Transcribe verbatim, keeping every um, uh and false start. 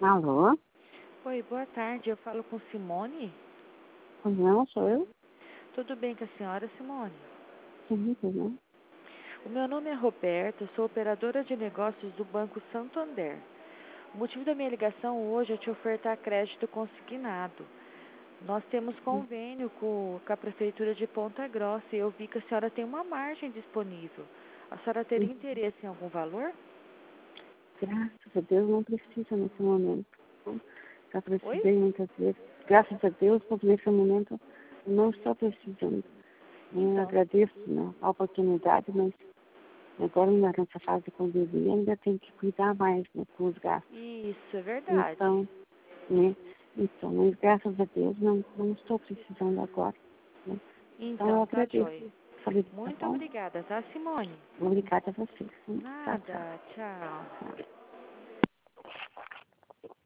Alô? Oi, boa tarde. Eu falo com Simone. Não, sou eu? Tudo bem com a senhora, Simone? Sim, tudo. O meu nome é Roberta, eu sou operadora de negócios do Banco Santander. O motivo da minha ligação hoje é te ofertar crédito consignado. Nós temos convênio com, com a Prefeitura de Ponta Grossa e eu vi que a senhora tem uma margem disponível. A senhora teria interesse em algum valor? Graças a Deus não precisa nesse momento. Já Oi? precisei muitas vezes. Graças a Deus, porque nesse momento eu não estou precisando. Eu Então, agradeço, né, a oportunidade, mas agora nessa fase de pandemia ainda tem que cuidar mais, né, com os gastos. isso é verdade. Então, né, então, mas graças a Deus não, não estou precisando agora. Né? Então eu Então, tá agradeço. joia. Falei, tá Muito bom? obrigada, tá, Simone? Obrigada a vocês. Sim. Tchau, tchau. Nada, tchau. Tchau.